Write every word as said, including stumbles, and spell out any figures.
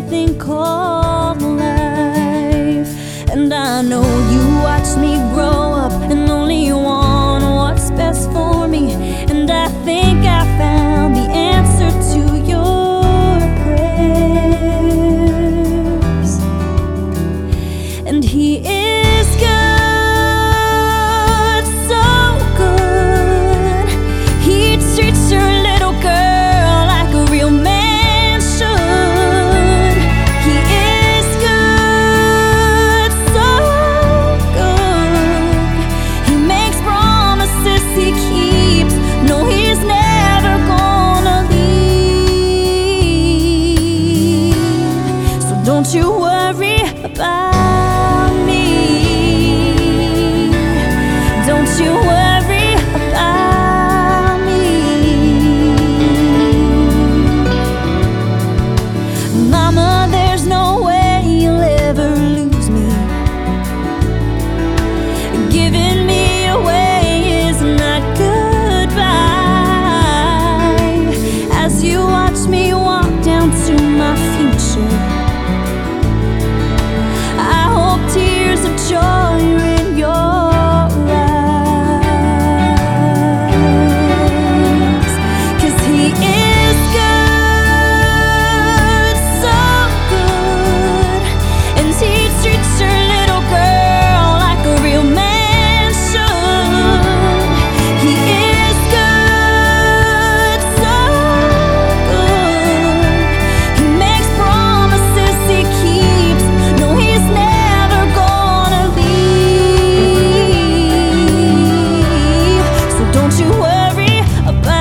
thing called life. And I know you watched me grow up and only want what's best for me. And I think I found the answer to your prayers. And He is good, so good. He treats your little girl like a real man should. He is good, so good. He makes promises He keeps. No, He's never gonna leave. So don't you worry about me. Don't you worry about me. Mama, there's no way you'll ever lose me. Giving me away is not goodbye. As you watch me walk down to my future, I hope tears of joy are in your eyes. 'Cause He is good, so good. And He treats your little girl like a real man should. He is good, so good. He makes promises He keeps. No, He's never gonna leave. So don't you worry about